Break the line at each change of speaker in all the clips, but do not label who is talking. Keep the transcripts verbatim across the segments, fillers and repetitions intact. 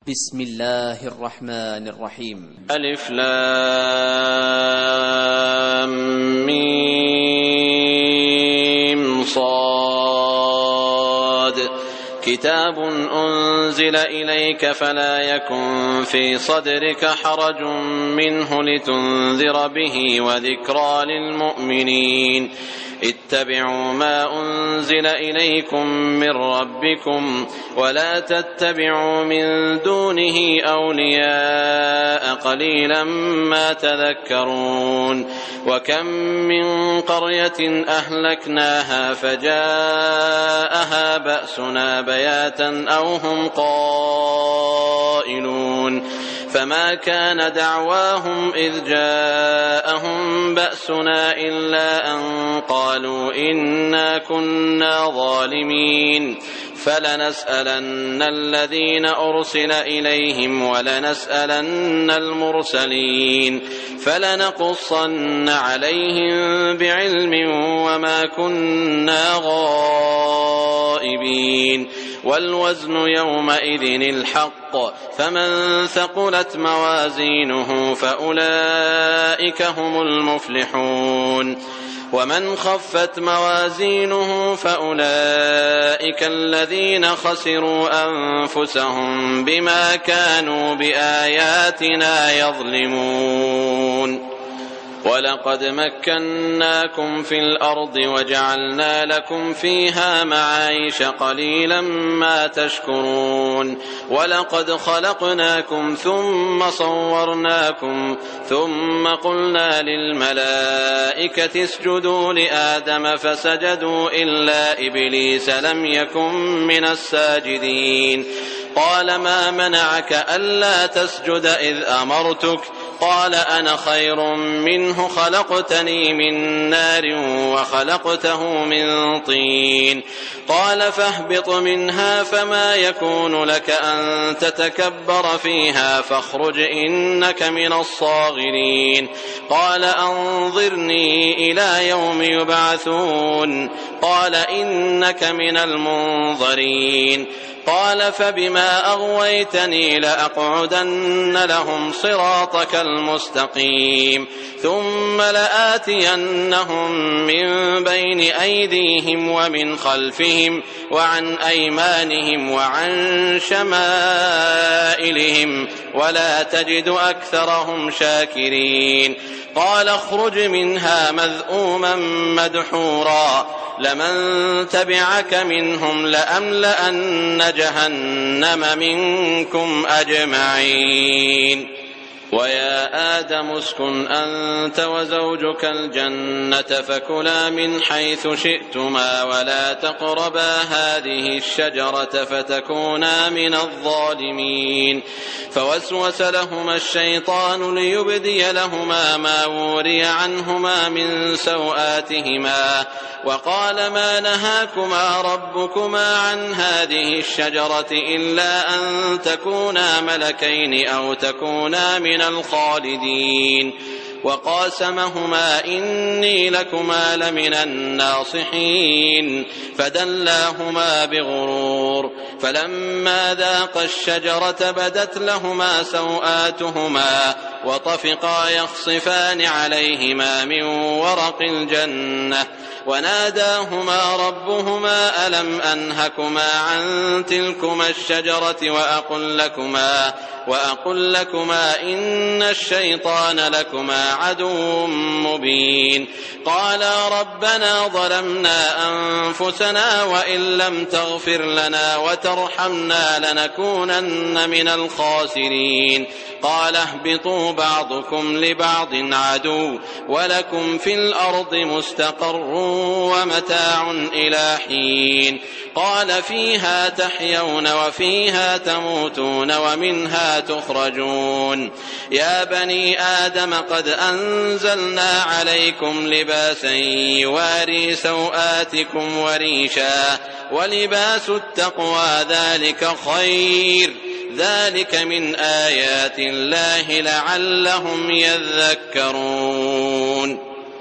بسم الله الرحمن الرحيم.
ألف لام ميم صاد كتاب أنزل إليك فلا يكن في صدرك حرج منه لتنذر به وذكرى للمؤمنين. اتبعوا ما أنزل إليكم من ربكم ولا تتبعوا من دونه أولياء قليلا ما تذكرون. وكم من قرية أهلكناها فجاءها بأسنا بياتا أو هم قائلون فما كان دعواهم إذ جاءهم بأسنا إلا أن قالوا إنا كنا ظالمين. فلنسألن الذين أرسل إليهم ولنسألن المرسلين فلنقصن عليهم بعلم وما كنا غائبين. والوزن يومئذ الحق فمن ثقلت موازينه فأولئك هم المفلحون ومن خفت موازينه فأولئك الذين خسروا أنفسهم بما كانوا بآياتنا يظلمون. ولقد مكناكم في الأرض وجعلنا لكم فيها معايش قليلا ما تشكرون. ولقد خلقناكم ثم صورناكم ثم قلنا للملائكة اسجدوا لآدم فسجدوا إلا إبليس لم يكن من الساجدين. قال ما منعك ألا تسجد إذ أمرتك؟ قال أنا خير منه خلقتني من نار وخلقته من طين. قال فاهبط منها فما يكون لك أن تتكبر فيها فاخرج إنك من الصاغرين. قال أنظرني إلى يوم يبعثون. قال إنك من المنظرين. قال فبما أغويتني لأقعدن لهم صراطك المستقيم ثم لآتينهم من بين أيديهم ومن خلفهم وعن أيمانهم وعن شمائلهم ولا تجد أكثرهم شاكرين. قال اخرج منها مذءوما مدحورا لمن تبعك منهم لأملأن جهنم منكم أجمعين. ويا آدم اسكن أنت وزوجك الجنة فكلا من حيث شئتما ولا تقربا هذه الشجرة فتكونا من الظالمين. فوسوس لهما الشيطان ليبدي لهما ما وري عنهما من سوآتهما وقال ما نهاكما ربكما عن هذه الشجرة إلا أن تكونا ملكين أو تكونا من الخالدين. وقاسمهما إني لكما لمن الناصحين فدلاهما بغرور. فلما ذاقا الشجرة بدت لهما سوآتهما وطفقا يخصفان عليهما من ورق الجنة وناداهما ربهما ألم أنهكما عن تلكما الشجرة وأقل لكما وأقل لكما إن الشيطان لكما عدو مبين. قالا ربنا ظلمنا أنفسنا وإن لم تغفر لنا وترحمنا لنكونن من الخاسرين. قال اهبطوا بعضكم لبعض عدو ولكم في الأرض مستقر ومتاع إلى حين. قال فيها تحيون وفيها تموتون ومنها تخرجون. يا بني آدم قد أنزلنا عليكم لباسا يواري سوآتكم وريشا ولباس التقوى ذلك خير ذلك من آيات الله لعلهم يذكرون.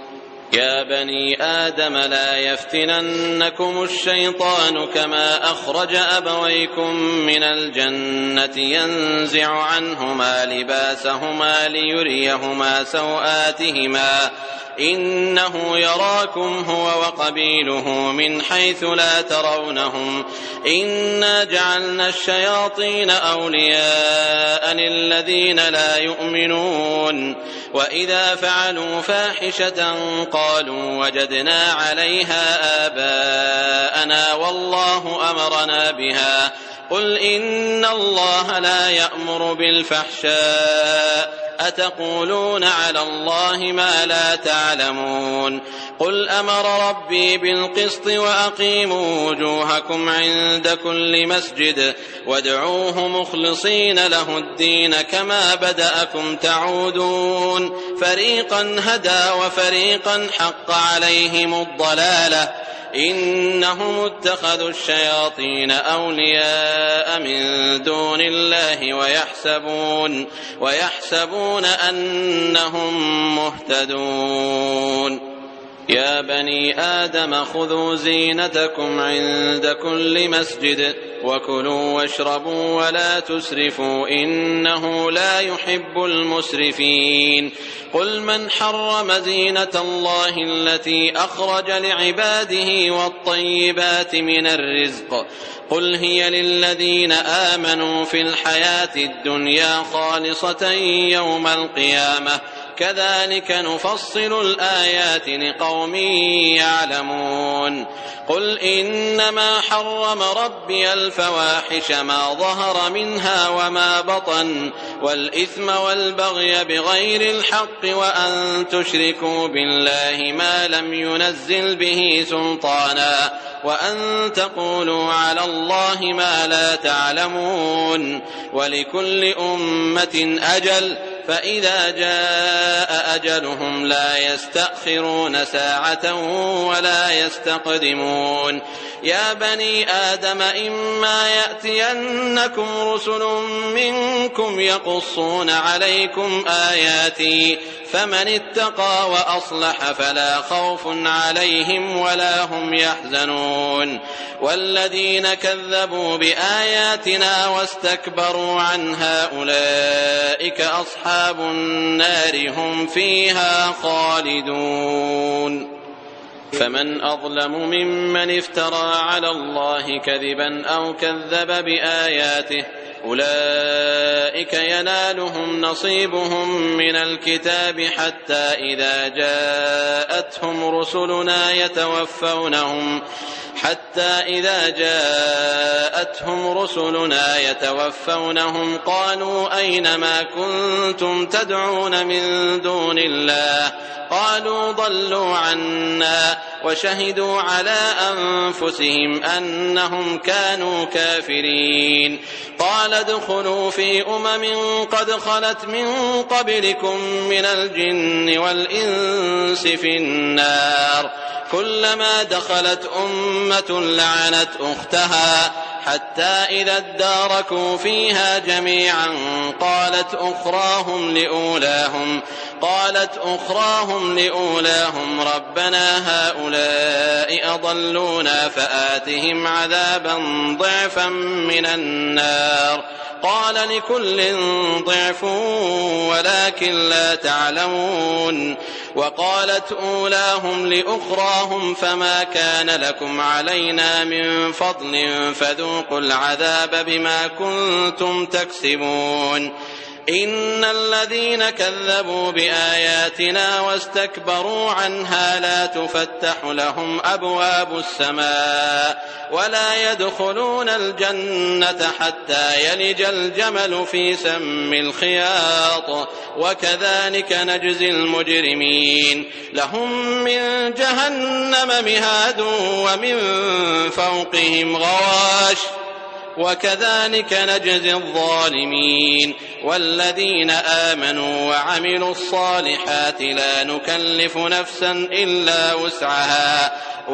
يا بني آدم لا يفتننكم الشيطان كما أخرج أبويكم من الجنة ينزع عنهما لباسهما ليريهما سوآتهما إنه يراكم هو وقبيله من حيث لا ترونهم إنا جعلنا الشياطين أولياء للذين لا يؤمنون وإذا فعلوا فاحشة قالوا وجدنا عليها آباءنا والله أمرنا بها قل إن الله لا يأمر بالفحشاء أتقولون على الله ما لا تعلمون قل أمر ربي بالقسط وأقيموا وجوهكم عند كل مسجد وادعوه مخلصين له الدين كما بدأكم تعودون فريقا هدى وفريقا حق عليهم الضلالة إنهم اتخذوا الشياطين أولياء من دون الله ويحسبون, ويحسبون أنهم مهتدون يا بني آدم خذوا زينتكم عند كل مسجد وكلوا واشربوا ولا تسرفوا إنه لا يحب المسرفين قل من حرم زينة الله التي أخرج لعباده والطيبات من الرزق قل هي للذين آمنوا في الحياة الدنيا خالصة يوم القيامة كذلك نفصل الآيات لقوم يعلمون قل إنما حرم ربي الفواحش ما ظهر منها وما بطن والإثم والبغي بغير الحق وأن تشركوا بالله ما لم ينزل به سلطانا وأن تقولوا على الله ما لا تعلمون ولكل أمة أجل فإذا جاء أجلهم لا يستأخرون ساعة ولا يستقدمون يا بني آدم إما يأتينكم رسل منكم يقصون عليكم آياتي فمن اتقى وأصلح فلا خوف عليهم ولا هم يحزنون والذين كذبوا بآياتنا واستكبروا عنها أولئك أصحاب النار هم فيها خالدون فمن أظلم ممن افترى على الله كذبا أو كذب بآياته أولئك ينالهم نصيبهم من الكتاب حتى إذا جاءتهم رسلنا يتوفونهم حتى إذا جاءتهم رسلنا يتوفونهم قالوا أين ما كنتم تدعون من دون الله قالوا ضلوا عنا وشهدوا على أنفسهم أنهم كانوا كافرين قال ادخلوا في أمم قد خلت من قبلكم من الجن والإنس في النار كلما دخلت أمة لعنت أختها حتى إذا اداركوا فيها جميعا قالت أخراهم لأولاهم قالت أخراهم لأولاهم ربنا هؤلاء أضلونا فآتهم عذابا ضعفا من النار قال لكل ضعف ولكن لا تعلمون وقالت أولاهم لأخراهم فما كان لكم علينا من فضل فذوقوا العذاب بما كنتم تكسبون إن الذين كذبوا بآياتنا واستكبروا عنها لا تفتح لهم أبواب السماء ولا يدخلون الجنة حتى يلج الجمل في سم الخياط وكذلك نجزي المجرمين لهم من جهنم مهاد ومن فوقهم غواش وكذلك نجزي الظالمين والذين آمنوا وعملوا الصالحات لا نكلف نفسا إلا وسعها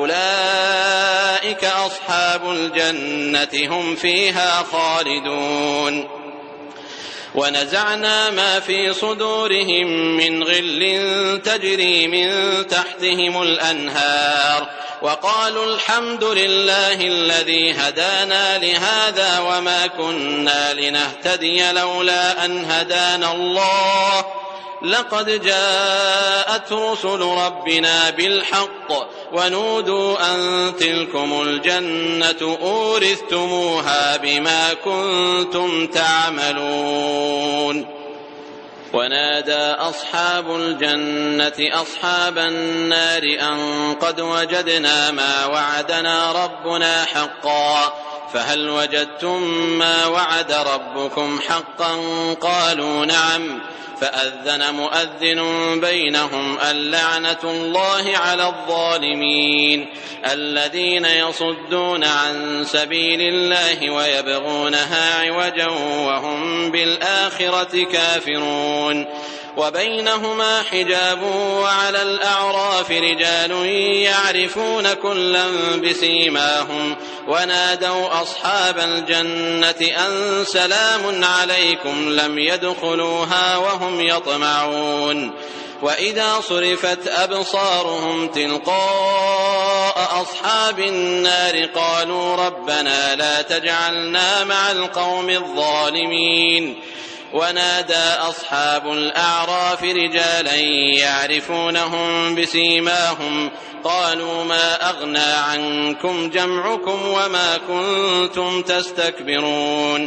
أولئك أصحاب الجنة هم فيها خالدون ونزعنا ما في صدورهم من غل تجري من تحتهم الأنهار وقالوا الحمد لله الذي هدانا لهذا وما كنا لنهتدي لولا أن هدانا الله لقد جاءت رسل ربنا بالحق ونودوا أن تلكم الجنة أورثتموها بما كنتم تعملون. ونادى أصحاب الجنة أصحاب النار أن قد وجدنا ما وعدنا ربنا حقا فهل وجدتم ما وعد ربكم حقا قالوا نعم فأذن مؤذن بينهم اللعنة الله على الظالمين الذين يصدون عن سبيل الله ويبغونها عوجا وهم بالآخرة كافرون. وبينهما حجاب وعلى الأعراف رجال يعرفون كلا بسيماهم ونادوا أصحاب الجنة أن سلام عليكم لم يدخلوها وهم يطمعون. وإذا صرفت أبصارهم تلقاء أصحاب النار قالوا ربنا لا تجعلنا مع القوم الظالمين. ونادى أصحاب الأعراف رجالا يعرفونهم بسيماهم قالوا ما أغنى عنكم جمعكم وما كنتم تستكبرون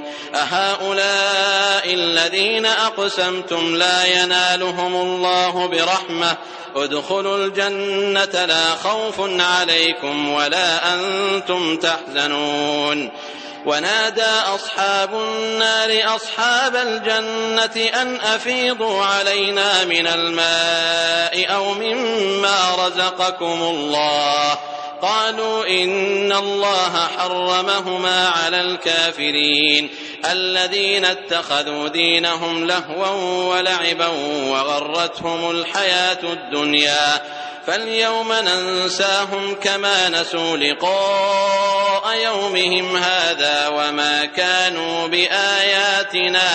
أهؤلاء الذين أقسمتم لا ينالهم الله برحمة ادخلوا الجنة لا خوف عليكم ولا أنتم تحزنون. ونادى أصحاب النار أصحاب الجنة أن أفيضوا علينا من الماء أو مما رزقكم الله قالوا إن الله حرمهما على الكافرين الذين اتخذوا دينهم لهوا ولعبا وغرتهم الحياة الدنيا فاليوم ننساهم كما نسوا لقاء يومهم هذا وما كانوا بآياتنا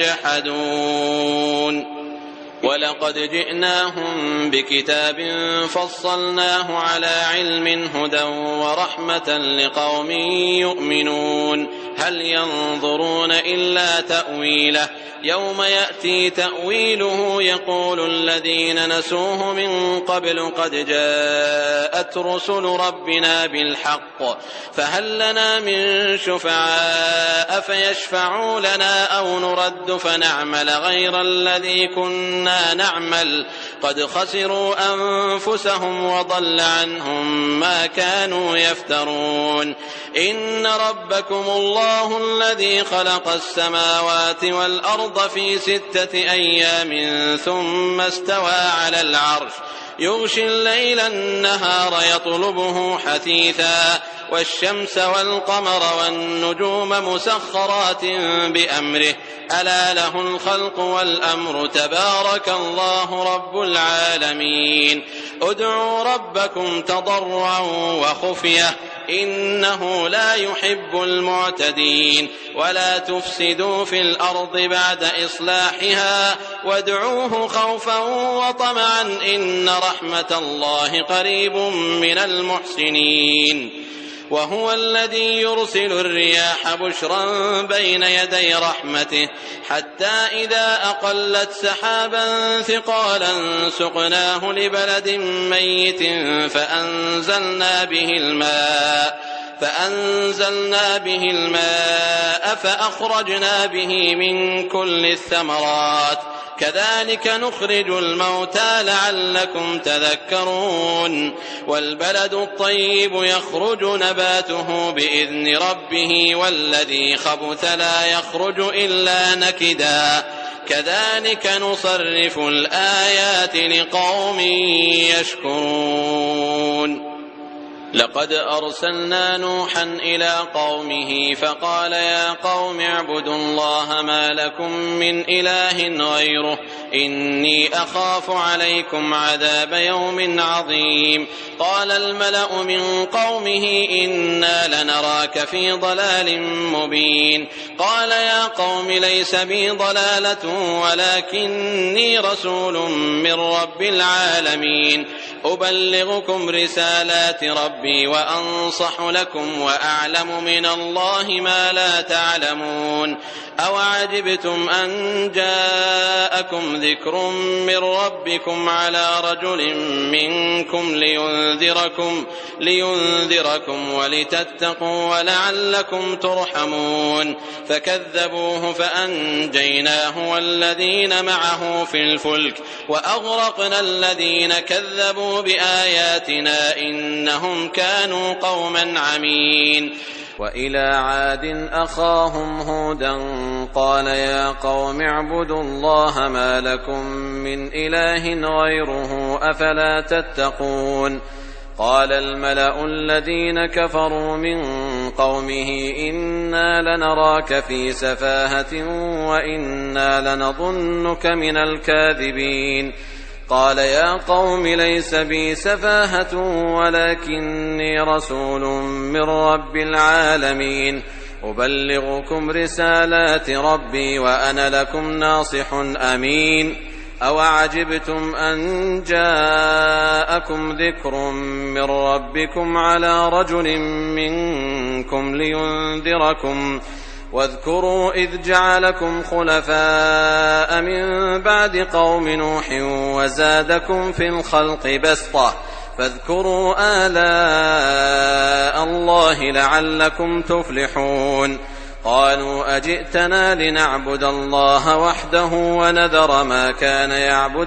يجحدون. ولقد جئناهم بكتاب فصلناه على علم هدى ورحمة لقوم يؤمنون هل ينظرون إلا تأويله يوم يأتي تأويله يقول الذين نسوه من قبل قد جاءت رسل ربنا بالحق فهل لنا من شفعاء فيشفعوا لنا أو نرد فنعمل غير الذي كنا نعمل قد خسروا أنفسهم وضل عنهم ما كانوا يفترون. إن ربكم الله الذي خلق السماوات والأرض في ستة أيام ثم استوى على العرش يغشي الليل النهار يطلبه حثيثا والشمس والقمر والنجوم مسخرات بأمره ألا له الخلق والأمر تبارك الله رب العالمين. ادعوا ربكم تضرعا وخفية إنه لا يحب المعتدين ولا تفسدوا في الأرض بعد إصلاحها وادعوه خوفا وطمعا إن رحمة الله قريب من المحسنين. وهو الذي يرسل الرياح بشرا بين يدي رحمته حتى إذا أقلت سحابا ثقالا سقناه لبلد ميت فأنزلنا به الماء فأنزلنا به الماء فأخرجنا به من كل الثمرات كذلك نخرج الموتى لعلكم تذكرون. والبلد الطيب يخرج نباته بإذن ربه والذي خبث لا يخرج إلا نكدا كذلك نصرف الآيات لقوم يشكرون. لقد أرسلنا نوحا إلى قومه فقال يا قوم اعبدوا الله ما لكم من إله غيره إني أخاف عليكم عذاب يوم عظيم قال الملأ من قومه إنا لنراك في ضلال مبين قال يا قوم ليس بي ضلالة ولكني رسول من رب العالمين أبلغكم رسالات ربي وأنصح لكم وأعلم من الله ما لا تعلمون أوعجبتم أن جاءكم ذكر من ربكم على رجل منكم لينذركم, لينذركم ولتتقوا ولعلكم ترحمون فكذبوه فأنجيناه والذين معه في الفلك وأغرقنا الذين كذبوا بآياتنا إنهم كانوا قوما عمين وإلى عاد أخاهم هودا قال يا قوم اعبدوا الله ما لكم من إله غيره أفلا تتقون قال الملأ الذين كفروا من قومه إنا لنراك في سفاهة وإنا لنظنك من الكاذبين قال يا قوم ليس بي سفاهة ولكني رسول من رب العالمين أبلغكم رسالات ربي وأنا لكم ناصح أمين أوعجبتم أن جاءكم ذكر من ربكم على رجل منكم لينذركم واذكروا إذ جعلكم خلفاء من بعد قوم نوح وزادكم في الخلق بسطة فاذكروا آلاء الله لعلكم تفلحون قالوا أجئتنا لنعبد الله وحده ونذر ما كان يعبد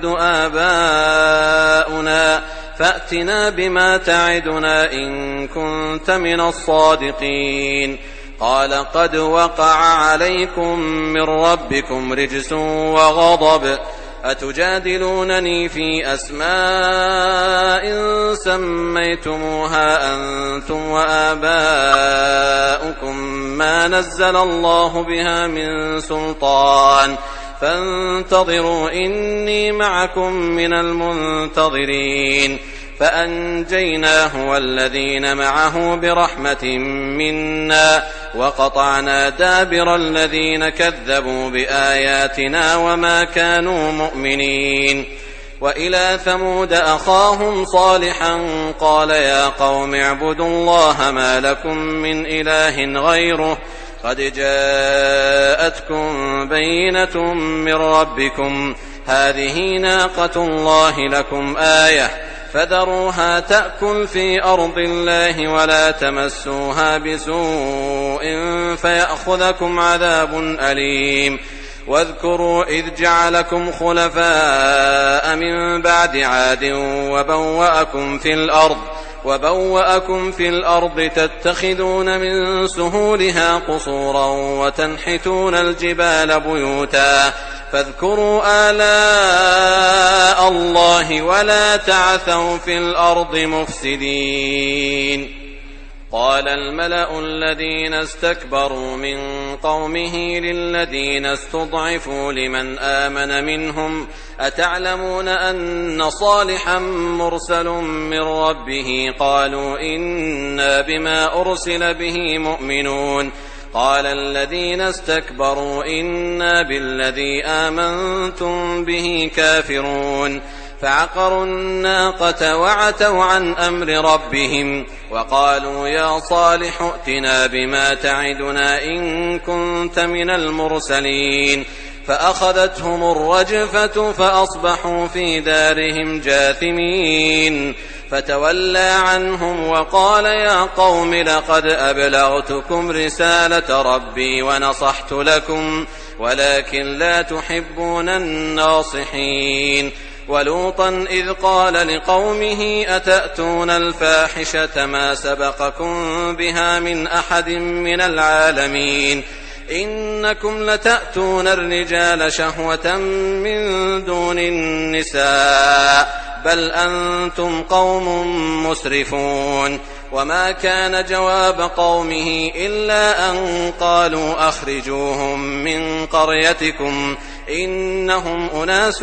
آباؤنا فأتنا بما تعدنا إن كنت من الصادقين قال قد وقع عليكم من ربكم رجس وغضب أتجادلونني في أسماء سميتموها أنتم وآباؤكم ما نزل الله بها من سلطان فانتظروا إني معكم من المنتظرين فأنجيناه والذين معه برحمة منا وقطعنا دابر الذين كذبوا بآياتنا وما كانوا مؤمنين وإلى ثمود أخاهم صالحا قال يا قوم اعبدوا الله ما لكم من إله غيره قد جاءتكم بينة من ربكم هذه ناقة الله لكم آية فذروها تأكل في أرض الله ولا تمسوها بسوء فيأخذكم عذاب أليم واذكروا إذ جعلكم خلفاء من بعد عاد وبوأكم في الأرض وبوأكم في الأرض تتخذون من سهولها قصورا وتنحتون الجبال بيوتا فاذكروا آلاء الله ولا تعثوا في الأرض مفسدين قال الملأ الذين استكبروا من قومه للذين استضعفوا لمن آمن منهم أتعلمون أن صالحا مرسل من ربه قالوا إنا بما أرسل به مؤمنون قال الذين استكبروا إنا بالذي آمنتم به كافرون فعقروا الناقة وعتوا عن أمر ربهم وقالوا يا صالح ائتنا بما تعدنا إن كنت من المرسلين فأخذتهم الرجفة فأصبحوا في دارهم جاثمين فتولى عنهم وقال يا قوم لقد أبلغتكم رسالة ربي ونصحت لكم ولكن لا تحبون الناصحين ولوطا إذ قال لقومه أتأتون الفاحشة ما سبقكم بها من أحد من العالمين إنكم لتأتون الرجال شهوة من دون النساء بل أنتم قوم مسرفون وما كان جواب قومه إلا أن قالوا أخرجوهم من قريتكم إنهم أناس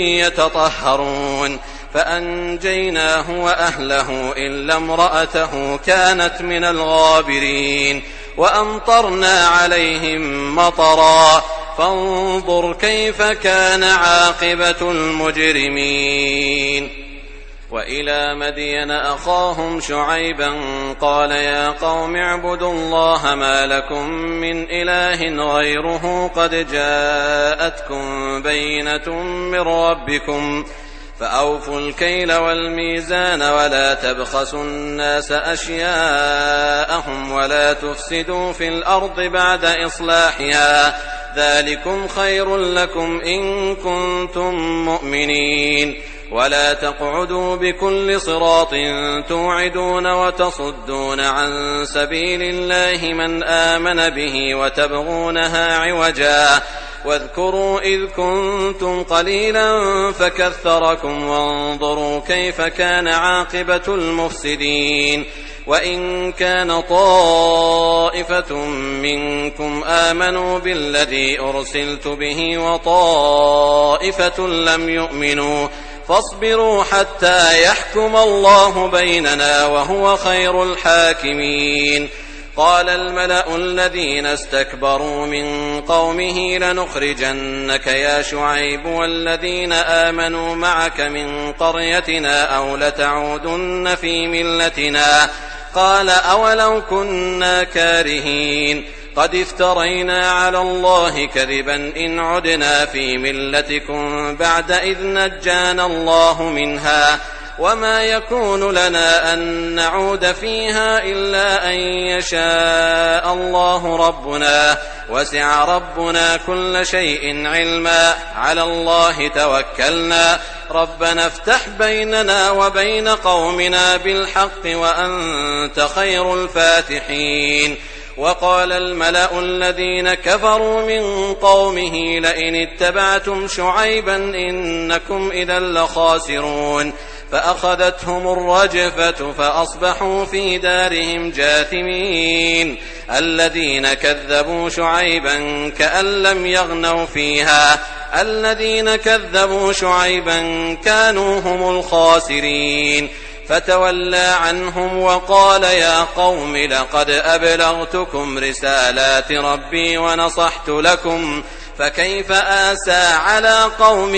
يتطهرون فأنجيناه وأهله إلا امرأته كانت من الغابرين وأمطرنا عليهم مطرا فانظر كيف كان عاقبة المجرمين. وإلى مدين أخاهم شعيبا قال يا قوم اعبدوا الله ما لكم من إله غيره قد جاءتكم بينة من ربكم فأوفوا الكيل والميزان ولا تبخسوا الناس أشياءهم ولا تفسدوا في الأرض بعد إصلاحها ذلكم خير لكم إن كنتم مؤمنين. ولا تقعدوا بكل صراط توعدون وتصدون عن سبيل الله من آمن به وتبغونها عوجا واذكروا إذ كنتم قليلا فكثركم وانظروا كيف كان عاقبة المفسدين. وإن كان طائفة منكم آمنوا بالذي أرسلت به وطائفة لم يؤمنوا فاصبروا حتى يحكم الله بيننا وهو خير الحاكمين. قال الملأ الذين استكبروا من قومه لنخرجنك يا شعيب والذين آمنوا معك من قريتنا أو لتعودن في ملتنا قال أولو كنا كارهين قد افترينا على الله كذبا إن عدنا في ملتكم بعد إذ نجانا الله منها وما يكون لنا أن نعود فيها إلا أن يشاء الله ربنا وسع ربنا كل شيء علما على الله توكلنا ربنا افتح بيننا وبين قومنا بالحق وأنت خير الفاتحين. وقال الملأ الذين كفروا من قومه لئن اتبعتم شعيبا إنكم إذا لخاسرون فأخذتهم الرجفة فأصبحوا في دارهم جاثمين. الذين كذبوا شعيبا كأن لم يغنوا فيها الذين كذبوا شعيبا كانوا هم الخاسرين. فتولى عنهم وقال يا قوم لقد أبلغتكم رسالات ربي ونصحت لكم فكيف آسى على قوم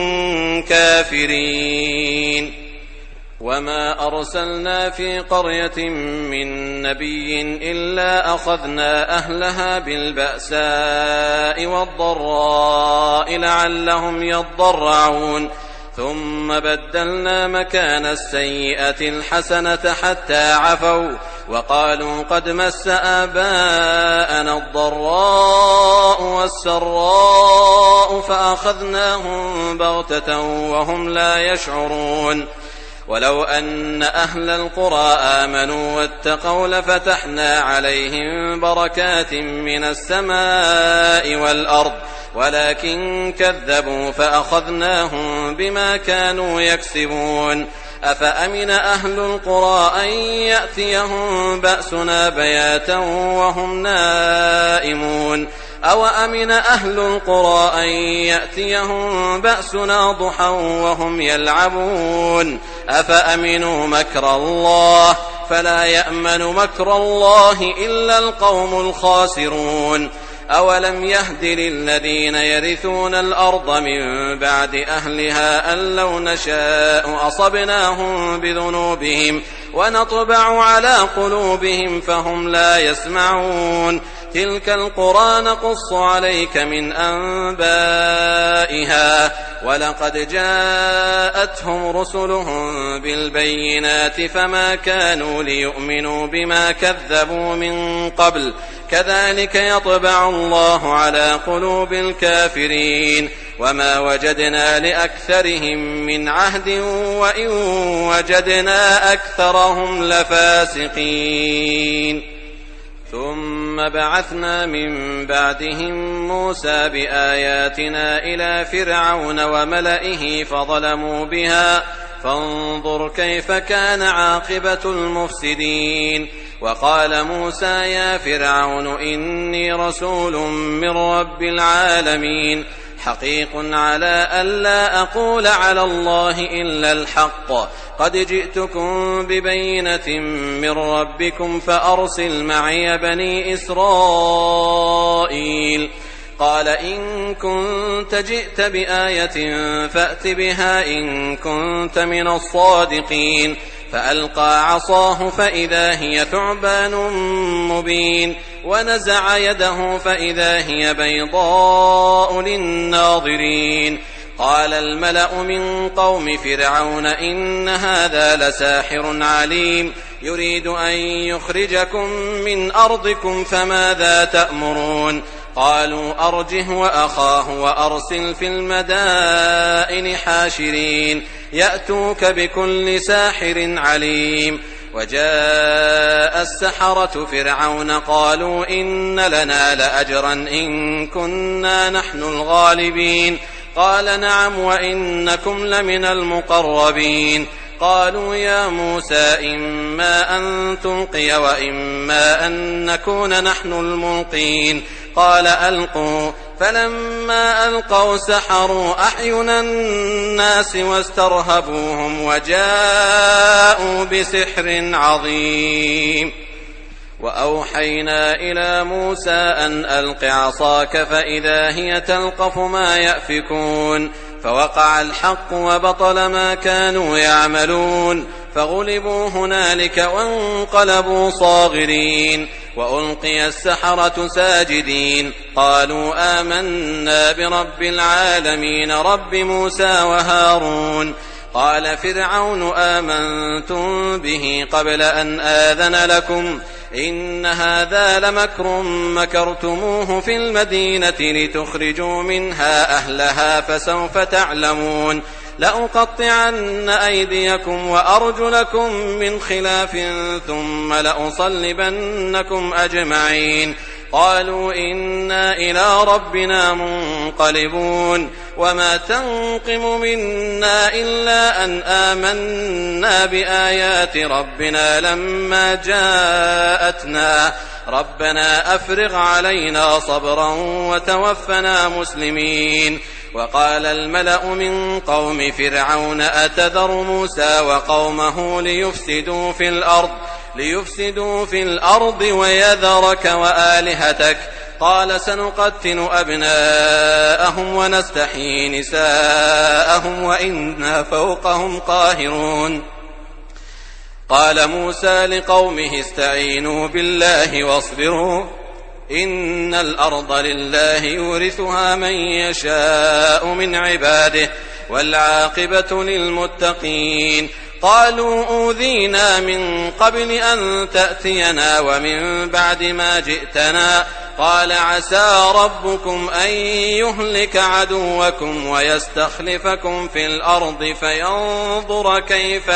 كافرين. وما أرسلنا في قرية من نبي إلا أخذنا أهلها بالبأساء والضراء لعلهم يضرعون ثم بدلنا مكان السيئة الحسنة حتى عفوا وقالوا قد مس آباءنا الضراء والسراء فأخذناهم بغتة وهم لا يشعرون. ولو أن أهل القرى آمنوا واتقوا لفتحنا عليهم بركات من السماء والأرض ولكن كذبوا فأخذناهم بما كانوا يكسبون. أفأمن أهل القرى أن يأتيهم بأسنا بياتا وهم نائمون أو أمن أهل القرى أن يأتيهم بأسنا ضحى وهم يلعبون أفأمنوا مكر الله فلا يأمن مكر الله إلا القوم الخاسرون. أولم يهد للذين يرثون الأرض من بعد أهلها أن لو نشاء أصبناهم بذنوبهم ونطبع على قلوبهم فهم لا يسمعون. تلك القرى نقص عليك من أنبائها ولقد جاءتهم رسلهم بالبينات فما كانوا ليؤمنوا بما كذبوا من قبل كذلك يطبع الله على قلوب الكافرين. وما وجدنا لأكثرهم من عهد وإن وجدنا أكثرهم لفاسقين. ثم بعثنا من بعدهم موسى بآياتنا إلى فرعون وملئه فظلموا بها فانظر كيف كان عاقبة المفسدين. وقال موسى يا فرعون إني رسول من رب العالمين حقيق على ألا أقول على الله إلا الحق قد جئتكم ببينة من ربكم فأرسل معي بني إسرائيل. قال إن كنت جئت بآية فأت بها إن كنت من الصادقين. فألقى عصاه فإذا هي ثعبان مبين ونزع يده فإذا هي بيضاء للناظرين. قال الملأ من قوم فرعون إن هذا لساحر عليم يريد أن يخرجكم من أرضكم فماذا تأمرون. قالوا أرجه وأخاه وأرسل في المدائن حاشرين يأتوك بكل ساحر عليم. وجاء السحرة فرعون قالوا إن لنا لأجرا إن كنا نحن الغالبين. قال نعم وإنكم لمن المقربين. قالوا يا موسى إما أن تلقي وإما أن نكون نحن الملقين. قال ألقوا. فلما ألقوا سحروا أعين الناس واسترهبوهم وجاءوا بسحر عظيم. وأوحينا إلى موسى أن ألق عصاك فإذا هي تلقف ما يأفكون. فوقع الحق وبطل ما كانوا يعملون فغلبوا هنالك وانقلبوا صاغرين. وألقي السحرة ساجدين قالوا آمنا برب العالمين رب موسى وهارون. قال فرعون آمنتم به قبل أن آذن لكم إن هذا لمكر مكرتموه في المدينة لتخرجوا منها أهلها فسوف تعلمون. لأقطعن أيديكم وأرجلكم من خلاف ثم لأصلبنكم أجمعين. قالوا إنا إلى ربنا منقلبون. وما تنقم منا إلا أن آمنا بآيات ربنا لما جاءتنا ربنا أفرغ علينا صبرا وتوفنا مسلمين. وقال الملأ من قوم فرعون أتذر موسى وقومه ليفسدوا في الأرض ليفسدوا في الأرض ويذرك وآلهتك. قال سنقتل أبناءهم ونستحيي نساءهم وإنا فوقهم قاهرون. قال موسى لقومه استعينوا بالله واصبروا إن الأرض لله يورثها من يشاء من عباده والعاقبة للمتقين. قالوا أوذينا من قبل أن تأتينا ومن بعد ما جئتنا. قال عسى ربكم أن يهلك عدوكم ويستخلفكم في الأرض فينظر كيف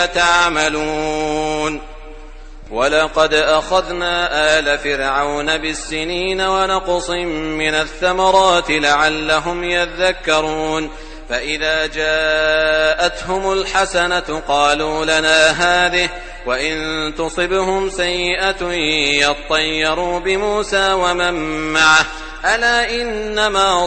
تعملون. ولقد أخذنا آل فرعون بالسنين ونقص من الثمرات لعلهم يذكرون. فإذا جاءتهم الحسنة قالوا لنا هذه وإن تصبهم سيئة يطيروا بموسى ومن معه ألا إنما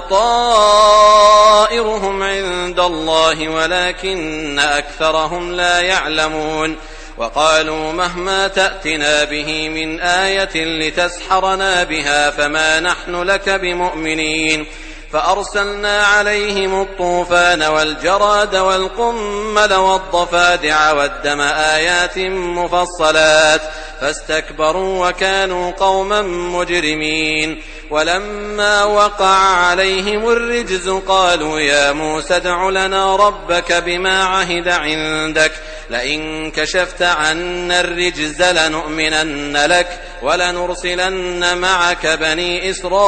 طائرهم عند الله ولكن أكثرهم لا يعلمون. وقالوا مهما تأتنا به من آية لتسحرنا بها فما نحن لك بمؤمنين. فأرسلنا عليهم الطوفان والجراد والقمل والضفادع والدم آيات مفصلات فاستكبروا وكانوا قوما مجرمين. ولما وقع عليهم الرجز قالوا يا موسى ادع لنا ربك بما عهد عندك لئن كشفت عنا الرجز لنؤمنن لك ولنرسلن معك بني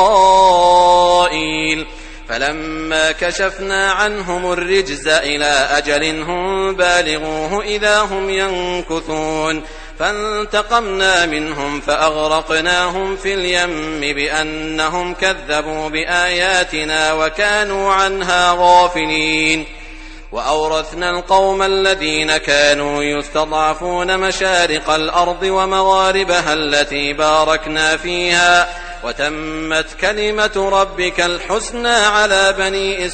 إسرائيل. فلما كشفنا عنهم الرجز إلى أجل هم بالغوه إذا هم ينكثون. فانتقمنا منهم فأغرقناهم في اليم بأنهم كذبوا بآياتنا وكانوا عنها غافلين. وأورثنا القوم الذين كانوا يستضعفون مشارق الأرض ومغاربها التي باركنا فيها وتمت كلمة ربك الحسنى على بني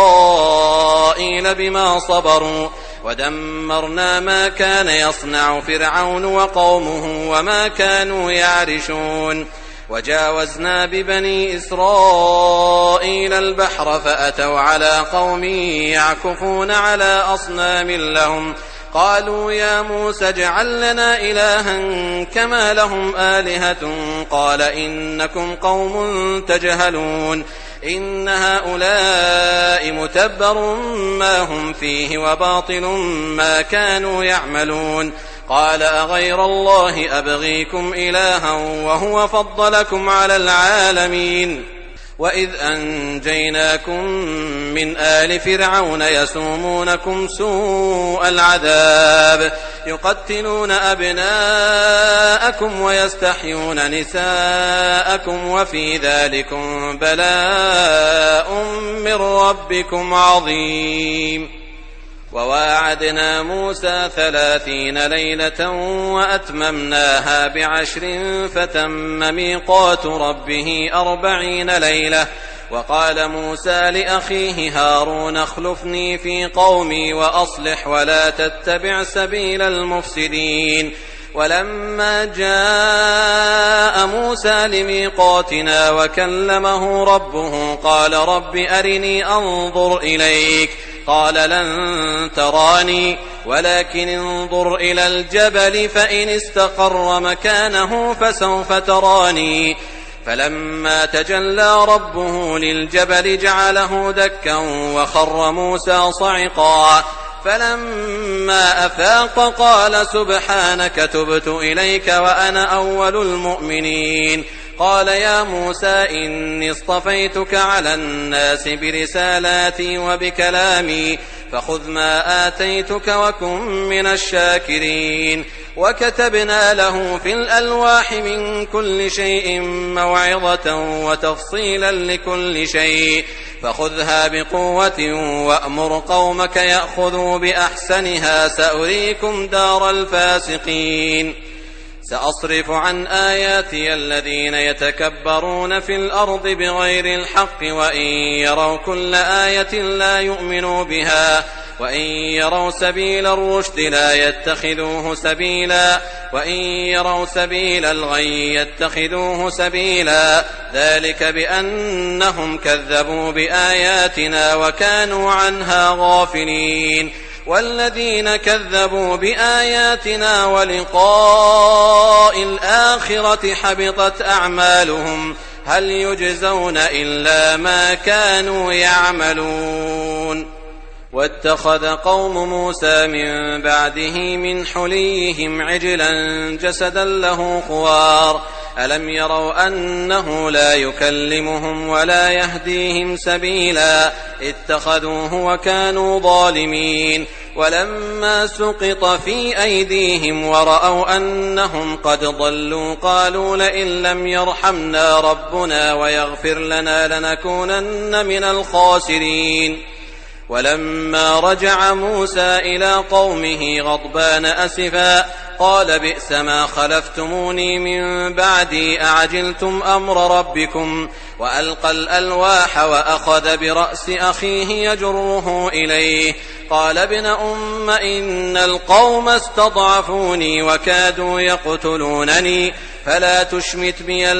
إسرائيل بما صبروا ودمرنا ما كان يصنع فرعون وقومه وما كانوا يعرشون وجاوزنا ببني إسرائيل البحر فأتوا على قوم يعكفون على أصنام لهم قالوا يا موسى اجعل لنا إلها كما لهم آلهة قال إنكم قوم تجهلون إن هؤلاء متبر ما هم فيه وباطل ما كانوا يعملون قال أغير الله أبغيكم إلها وهو فضلكم على العالمين وإذ أنجيناكم من آل فرعون يسومونكم سوء العذاب يقتلون أبناءكم ويستحيون نساءكم وفي ذلكم بلاء من ربكم عظيم وواعدنا موسى ثلاثين ليلة وأتممناها بعشر فتم ميقات ربه أربعين ليلة وقال موسى لأخيه هارون اخلفني في قومي وأصلح ولا تتبع سبيل المفسدين ولما جاء موسى لميقاتنا وكلمه ربه قال رب أرني أنظر إليك قال لن تراني ولكن انظر إلى الجبل فإن استقر مكانه فسوف تراني فلما تجلى ربه للجبل جعله دكا وخر موسى صعقا فلما أفاق قال سبحانك تبت إليك وأنا أول المؤمنين قال يا موسى إني اصطفيتك على الناس برسالاتي وبكلامي فخذ ما آتيتك وكن من الشاكرين وكتبنا له في الألواح من كل شيء موعظة وتفصيلا لكل شيء فخذها بقوة وأمر قومك يأخذوا بأحسنها سأريكم دار الفاسقين سأصرف عن آياتي الذين يتكبرون في الأرض بغير الحق وإن يروا كل آية لا يؤمنوا بها وإن يروا سبيل الرشد لا يتخذوه سبيلا وإن يروا سبيل الغي يتخذوه سبيلا ذلك بأنهم كذبوا بآياتنا وكانوا عنها غافلين والذين كذبوا بآياتنا ولقاء الآخرة حبطت أعمالهم هل يجزون إلا ما كانوا يعملون واتخذ قوم موسى من بعده من حليهم عجلا جسدا له خوار ألم يروا أنه لا يكلمهم ولا يهديهم سبيلا اتخذوه وكانوا ظالمين ولما سقط في أيديهم ورأوا أنهم قد ضلوا قالوا لئن لم يرحمنا ربنا ويغفر لنا لنكونن من الخاسرين ولما رجع موسى إلى قومه غضبان أسفا قال بئس ما خلفتموني من بعدي أعجلتم أمر ربكم وألقى الألواح وأخذ برأس أخيه يجره إليه قال ابن أم إن القوم استضعفوني وكادوا يقتلونني فلا تشمت بي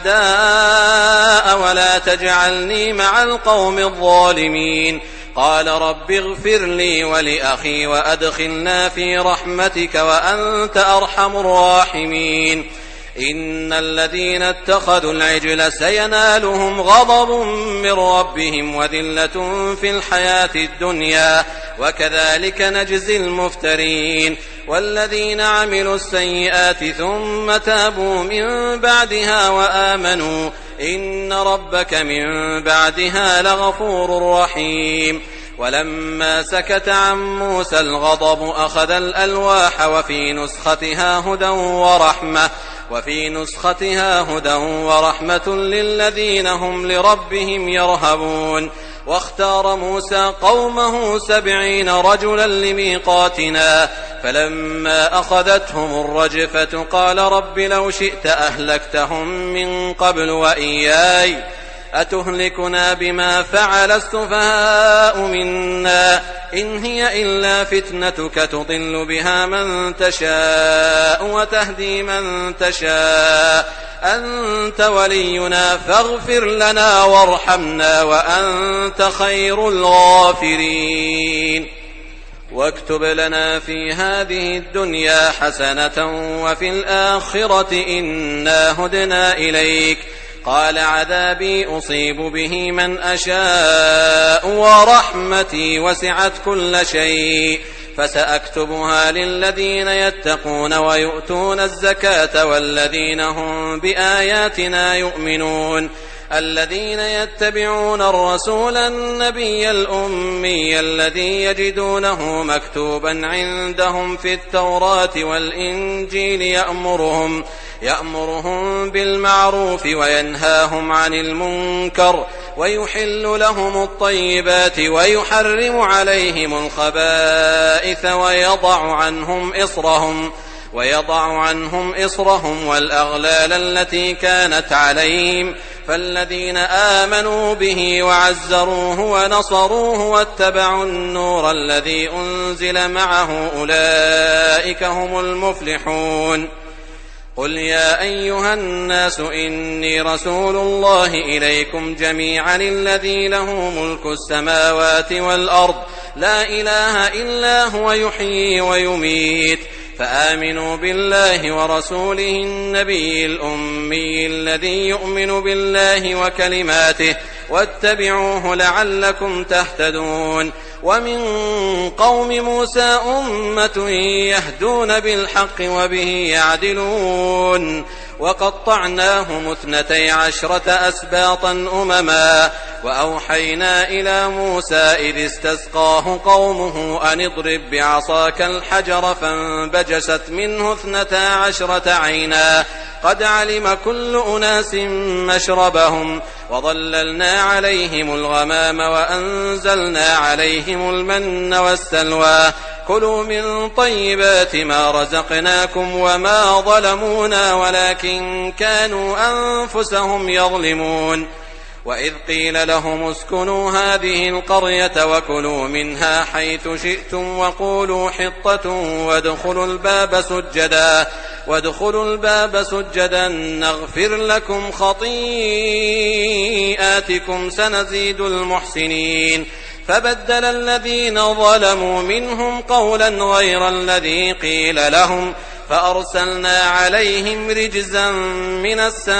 الأعداء ولا تجعلني مع القوم الظالمين قال رب اغفر لي ولأخي وأدخلنا في رحمتك وأنت أرحم الراحمين إن الذين اتخذوا العجل سينالهم غضب من ربهم وذلة في الحياة الدنيا وكذلك نجزي المفترين والذين عملوا السيئات ثم تابوا من بعدها وآمنوا إن ربك من بعدها لغفور رحيم ولما سكت عن موسى الغضب أخذ الألواح وفي نسختها هدى ورحمة وفي نسختها هدى ورحمة للذين هم لربهم يرهبون واختار موسى قومه سبعين رجلا لميقاتنا فلما أخذتهم الرجفة قال رب لو شئت أهلكتهم من قبل وإياي أتهلكنا بما فعل السفهاء منا إن هي إلا فتنتك تضل بها من تشاء وتهدي من تشاء أنت ولينا فاغفر لنا وارحمنا وأنت خير الغافرين واكتب لنا في هذه الدنيا حسنة وفي الآخرة إنا هدنا إليك قال عذابي أصيب به من أشاء ورحمتي وسعت كل شيء فسأكتبها للذين يتقون ويؤتون الزكاة والذين هم بآياتنا يؤمنون الذين يتبعون الرسول النبي الأمي الذي يجدونه مكتوبا عندهم في التوراة والإنجيل يأمرهم يأمرهم بالمعروف وينهاهم عن المنكر ويحل لهم الطيبات ويحرم عليهم الخبائث ويضع عنهم إصرهم ويضع عنهم إصرهم والأغلال التي كانت عليهم فالذين آمنوا به وعزروه ونصروه واتبعوا النور الذي أنزل معه أولئك هم المفلحون قل يا أيها الناس إني رسول الله إليكم جميعا الذي له ملك السماوات والأرض لا إله إلا هو يحيي ويميت فآمنوا بالله ورسوله النبي الأمي الذي يؤمن بالله وكلماته واتبعوه لعلكم تهتدون ومن قوم موسى أمة يهدون بالحق وبه يعدلون وقطعناهم اثنتي عشرة أسباطا أمما وأوحينا إلى موسى إذ استسقاه قومه أن اضرب بعصاك الحجر فانبجست منه اثنتا عشرة عينا قد علم كل أناس مشربهم وظللنا عليهم الغمام وأنزلنا عليهم المن والسلوى كلوا من طيبات ما رزقناكم وما ظلمونا ولكن كانوا أنفسهم يظلمون وإذ قيل لهم اسكنوا هذه القرية وكلوا منها حيث شئتم وقولوا حطة وادخلوا الباب سجدا وادخلوا الباب سجدا نغفر لكم خطيئاتكم سنزيد المحسنين فبدل الذين ظلموا منهم قولا غير الذي قيل لهم فأرسلنا عليهم رجزا من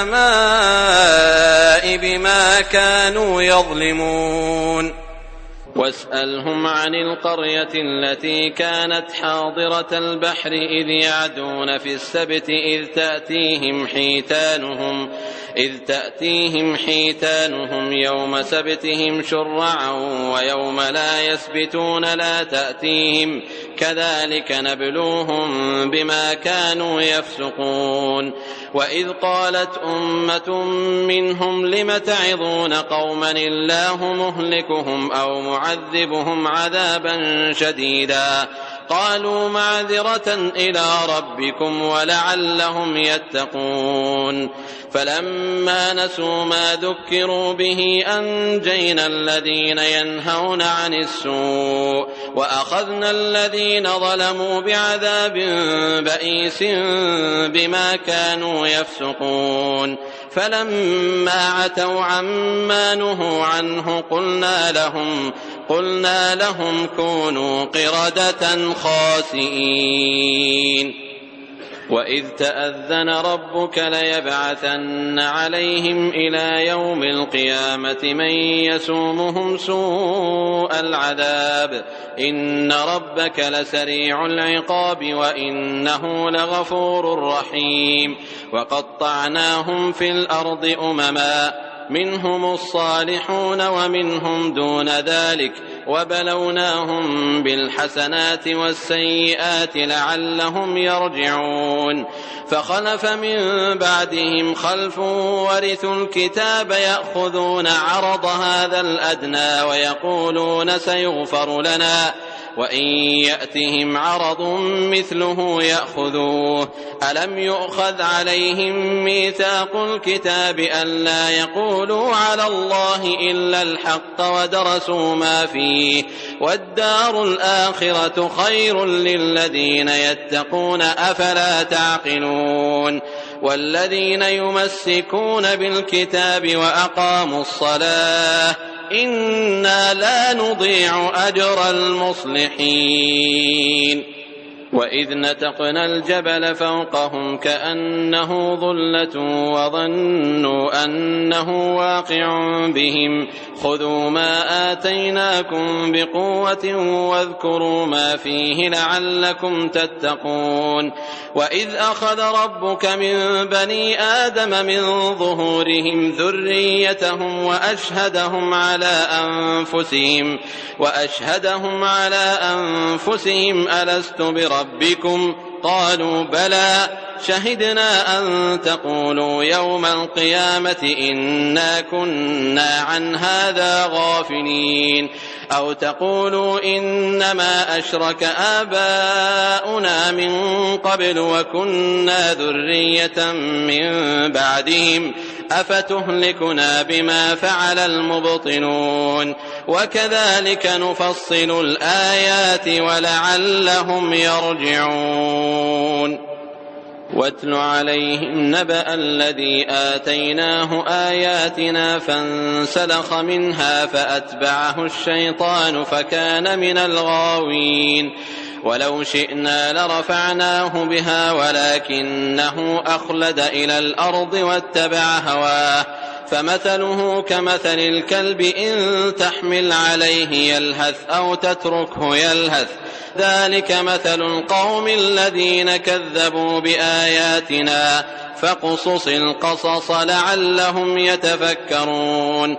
السماء بما كانوا يظلمون واسألهم عن القرية التي كانت حاضرة البحر إذ يعدون في السبت إذ تأتيهم حيتانهم إذ تأتيهم حيتانهم يوم سبتهم شرعا ويوم لا يسبتون لا تأتيهم كذلك نبلوهم بما كانوا يفسقون وإذ قالت أمة منهم لم تعظون قوما الله مهلكهم أو معذبهم عذابا شديدا قالوا معذرة إلى ربكم ولعلهم يتقون فلما نسوا ما ذكروا به أنجينا الذين ينهون عن السوء وأخذنا الذين ظلموا بعذاب بئيس بما كانوا يفسقون فلما عتوا عما نهوا عنه قلنا لهم قلنا لهم كونوا قردة خاسئين وإذ تأذن ربك ليبعثن عليهم إلى يوم القيامة من يسومهم سوء العذاب إن ربك لسريع العقاب وإنه لغفور رحيم وقطعناهم في الأرض أمما منهم الصالحون ومنهم دون ذلك وبلوناهم بالحسنات والسيئات لعلهم يرجعون فخلف من بعدهم خلف ورثوا الكتاب يأخذون عرض هذا الأدنى ويقولون سيغفر لنا وإن يأتهم عرض مثله يأخذوه ألم يؤخذ عليهم ميثاق الكتاب ألا يقولوا على الله إلا الحق ودرسوا ما فيه والدار الآخرة خير للذين يتقون أفلا تعقلون والذين يمسكون بالكتاب وأقاموا الصلاة إنا لا نضيع أجر المصلحين وإذ نتقنا الجبل فوقهم كأنه ظلة وظنوا أنه واقع بهم خذوا ما آتيناكم بقوة واذكروا ما فيه لعلكم تتقون وإذ أخذ ربك من بني آدم من ظهورهم ذريتهم وأشهدهم على أنفسهم وأشهدهم على أنفسهم ألست بربكم قالوا بلى شهدنا أن تقولوا يوم القيامة إنا كنا عن هذا غافلين أو تقولوا إنما أشرك آباؤنا من قبل وكنا ذرية من بعدهم أفتهلكنا بما فعل المبطلون وكذلك نفصل الآيات ولعلهم يرجعون واتل عليهم نبأ الذي آتيناه آياتنا فانسلخ منها فأتبعه الشيطان فكان من الغاوين ولو شئنا لرفعناه بها ولكنه أخلد إلى الأرض واتبع هواه فمثله كمثل الكلب إن تحمل عليه يلهث أو تتركه يلهث ذلك مثل القوم الذين كذبوا بآياتنا فاقصص القصص لعلهم يتفكرون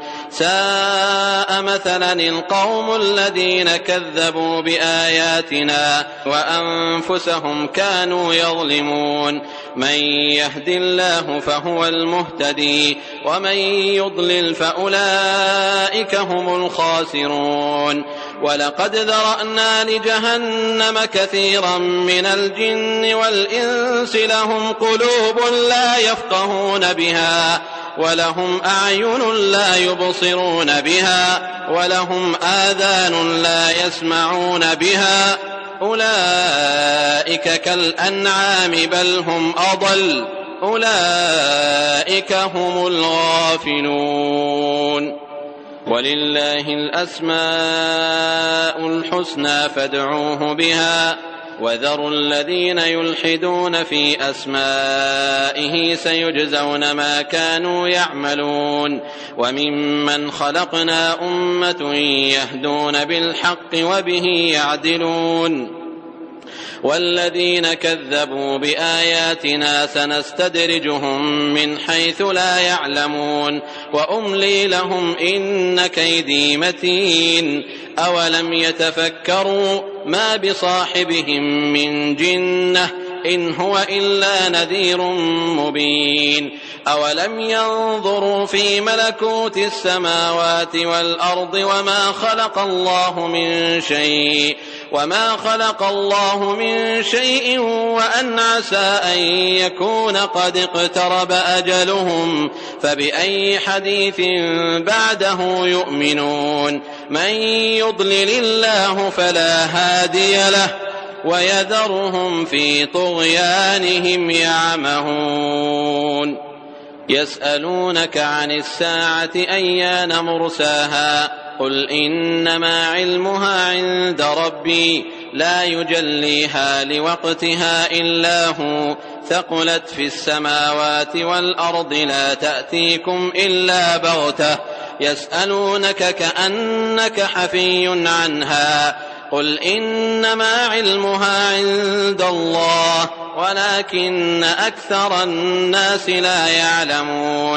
ساء مثلا القوم الذين كذبوا بآياتنا وأنفسهم كانوا يظلمون من يهد الله فهو المهتدي ومن يضلل فأولئك هم الخاسرون ولقد ذرأنا لجهنم كثيرا من الجن والإنس لهم قلوب لا يفقهون بها ولهم أعين لا يبصرون بها ولهم آذان لا يسمعون بها أولئك كالأنعام بل هم أضل أولئك هم الغافلون ولله الأسماء الحسنى فادعوه بها وذروا الذين يلحدون في أسمائه سيجزون ما كانوا يعملون وممن خلقنا أمة يهدون بالحق وبه يعدلون والذين كذبوا بآياتنا سنستدرجهم من حيث لا يعلمون وأملي لهم إن كيدي متين أولم يتفكروا ما بصاحبهم من جنة إن هو إلا نذير مبين أولم ينظروا في ملكوت السماوات والأرض وما خلق الله من شيء وما خلق الله من شيء وأن عسى أن يكون قد اقترب أجلهم فبأي حديث بعده يؤمنون من يضلل الله فلا هادي له ويذرهم في طغيانهم يعمهون يسألونك عن الساعة أيان مرساها قل إنما علمها عند ربي لا يجليها لوقتها إلا هو ثقلت في السماوات والأرض لا تأتيكم إلا بغتة يسألونك كأنك حفي عنها قل إنما علمها عند الله ولكن أكثر الناس لا يعلمون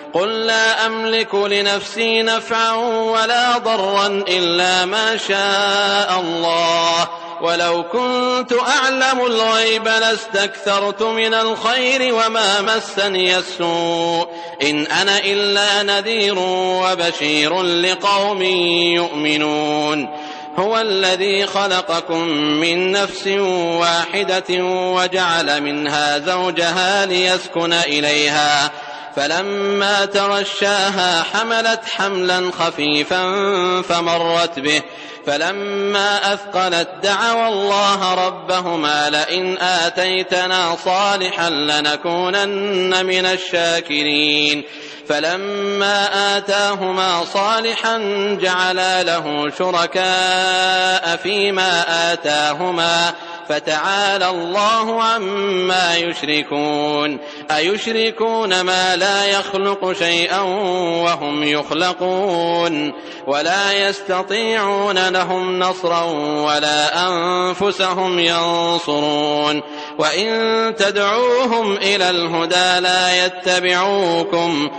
قل لا أملك لنفسي نفعا ولا ضرا إلا ما شاء الله ولو كنت أعلم الغيب لاستكثرت من الخير وما مسني السوء إن أنا إلا نذير وبشير لقوم يؤمنون هو الذي خلقكم من نفس واحدة وجعل منها زوجها ليسكن إليها فلما تغشاها حملت حملا خفيفا فمرت به فلما أثقلت دعوا الله ربهما لئن آتيتنا صالحا لنكونن من الشاكرين فلما آتاهما صالحا جعلا له شركاء فيما آتاهما فتعالى الله عما يشركون أيشركون ما لا يخلق شيئا وهم يخلقون ولا يستطيعون لهم نصرا ولا أنفسهم ينصرون وإن تدعوهم إلى الهدى لا يتبعوكم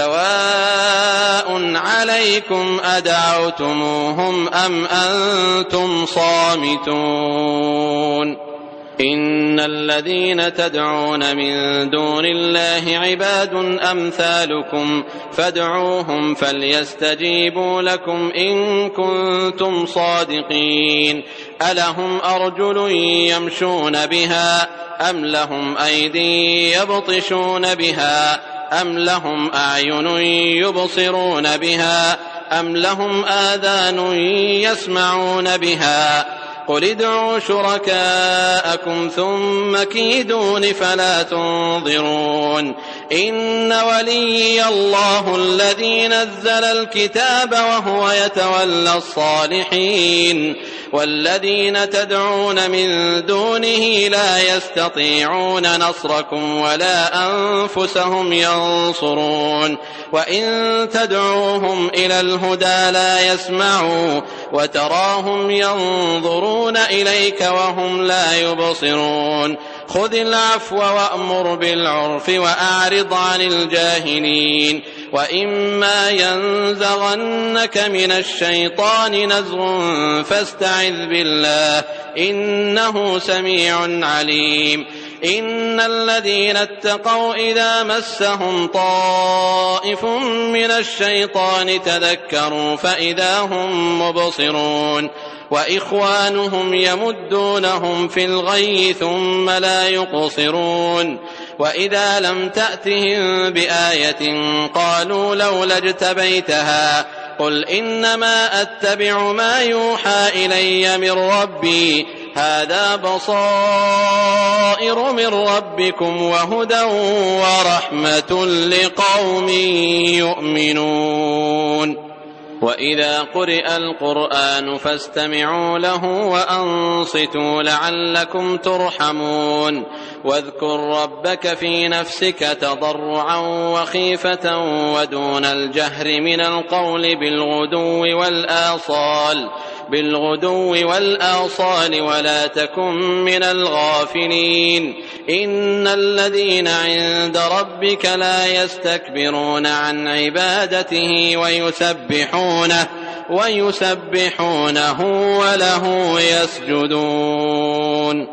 سواء عليكم أدعوتموهم أم أنتم صامتون إن الذين تدعون من دون الله عباد أمثالكم فادعوهم فليستجيبوا لكم إن كنتم صادقين ألهم أرجل يمشون بها أم لهم أيدي يبطشون بها أم لهم أعين يبصرون بها أم لهم آذان يسمعون بها قل ادعوا شركاءكم ثم كيدون فلا تنظرون إن وليي الله الذي نزل الكتاب وهو يتولى الصالحين والذين تدعون من دونه لا يستطيعون نصركم ولا أنفسهم ينصرون وإن تدعوهم إلى الهدى لا يسمعوا وتراهم ينظرون إليك وهم لا يبصرون خذ العفو وأمر بالعرف وأعرض عن الجاهلين وإما ينزغنك من الشيطان نزغ فاستعذ بالله إنه سميع عليم إن الذين اتقوا إذا مسهم طائف من الشيطان تذكروا فإذا هم مبصرون وإخوانهم يمدونهم في الغي ثم لا يقصرون وإذا لم تأتهم بآية قالوا لولا اجتبيتها قل إنما أتبع ما يوحى إلي من ربي هذا بصائر من ربكم وهدى ورحمة لقوم يؤمنون وإذا قرئ القرآن فاستمعوا له وأنصتوا لعلكم ترحمون واذكر ربك في نفسك تضرعا وخيفة ودون الجهر من القول بالغدو والآصال بالغدو والآصال ولا تكن من الغافلين إن الذين عند ربك لا يستكبرون عن عبادته ويسبحونه ويسبحونه وله يسجدون